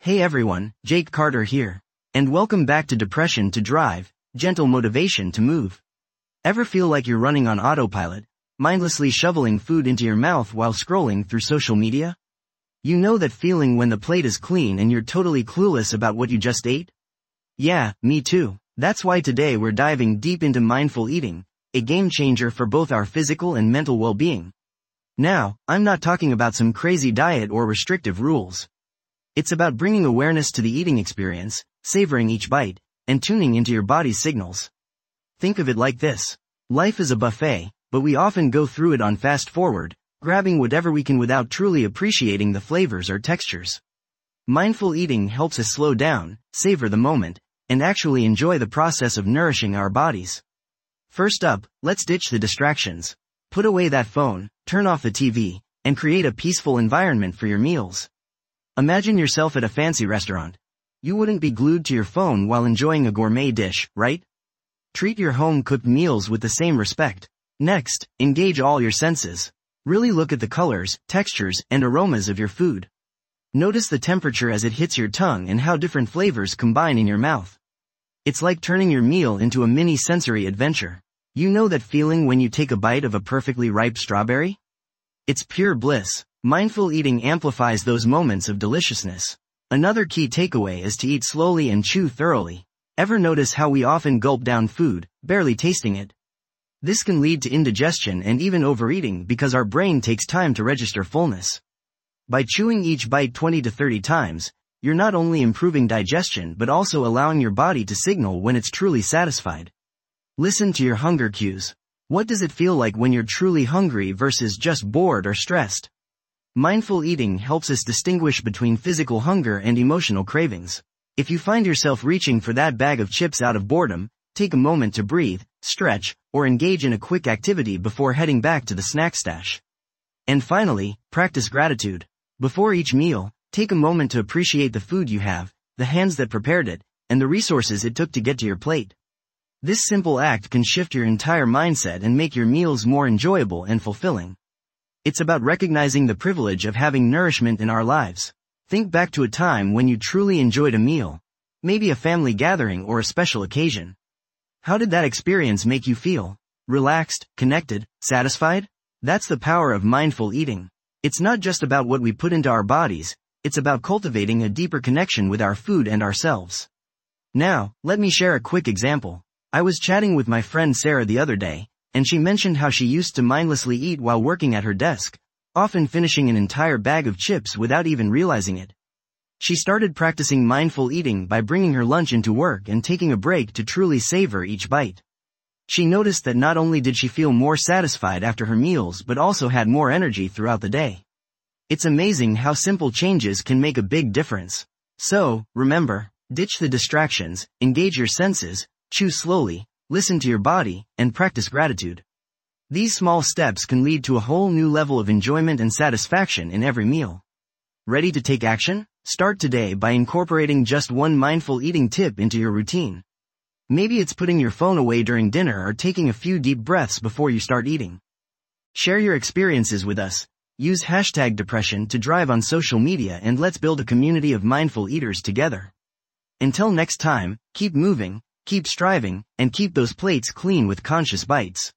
Hey everyone, Jake Carter here. And welcome back to Depression to Drive, Gentle Motivation to Move. Ever feel like you're running on autopilot, mindlessly shoveling food into your mouth while scrolling through social media? You know that feeling when the plate is clean and you're totally clueless about what you just ate? Yeah, me too. That's why today we're diving deep into mindful eating, a game changer for both our physical and mental well-being. Now, I'm not talking about some crazy diet or restrictive rules. It's about bringing awareness to the eating experience, savoring each bite, and tuning into your body's signals. Think of it like this. Life is a buffet, but we often go through it on fast forward, grabbing whatever we can without truly appreciating the flavors or textures. Mindful eating helps us slow down, savor the moment, and actually enjoy the process of nourishing our bodies. First up, let's ditch the distractions. Put away that phone, turn off the TV, and create a peaceful environment for your meals. Imagine yourself at a fancy restaurant. You wouldn't be glued to your phone while enjoying a gourmet dish, right? Treat your home-cooked meals with the same respect. Next, engage all your senses. Really look at the colors, textures, and aromas of your food. Notice the temperature as it hits your tongue and how different flavors combine in your mouth. It's like turning your meal into a mini sensory adventure. You know that feeling when you take a bite of a perfectly ripe strawberry? It's pure bliss. Mindful eating amplifies those moments of deliciousness. Another key takeaway is to eat slowly and chew thoroughly. Ever notice how we often gulp down food, barely tasting it? This can lead to indigestion and even overeating because our brain takes time to register fullness. By chewing each bite 20 to 30 times, you're not only improving digestion but also allowing your body to signal when it's truly satisfied. Listen to your hunger cues. What does it feel like when you're truly hungry versus just bored or stressed? Mindful eating helps us distinguish between physical hunger and emotional cravings. If you find yourself reaching for that bag of chips out of boredom, take a moment to breathe, stretch, or engage in a quick activity before heading back to the snack stash. And finally, practice gratitude. Before each meal, take a moment to appreciate the food you have, the hands that prepared it, and the resources it took to get to your plate. This simple act can shift your entire mindset and make your meals more enjoyable and fulfilling. It's about recognizing the privilege of having nourishment in our lives. Think back to a time when you truly enjoyed a meal, maybe a family gathering or a special occasion. How did that experience make you feel? Relaxed, connected, satisfied? That's the power of mindful eating. It's not just about what we put into our bodies, it's about cultivating a deeper connection with our food and ourselves. Now, let me share a quick example. I was chatting with my friend Sarah the other day, and she mentioned how she used to mindlessly eat while working at her desk, often finishing an entire bag of chips without even realizing it. She started practicing mindful eating by bringing her lunch into work and taking a break to truly savor each bite. She noticed that not only did she feel more satisfied after her meals but also had more energy throughout the day. It's amazing how simple changes can make a big difference. So, remember, ditch the distractions, engage your senses, chew slowly, listen to your body, and practice gratitude. These small steps can lead to a whole new level of enjoyment and satisfaction in every meal. Ready to take action? Start today by incorporating just one mindful eating tip into your routine. Maybe it's putting your phone away during dinner or taking a few deep breaths before you start eating. Share your experiences with us. Use #Depression to drive on social media and let's build a community of mindful eaters together. Until next time, keep moving, keep striving, and keep those plates clean with conscious bites.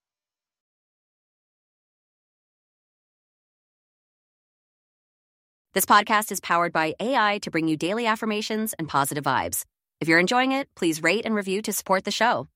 This podcast is powered by AI to bring you daily affirmations and positive vibes. If you're enjoying it, please rate and review to support the show.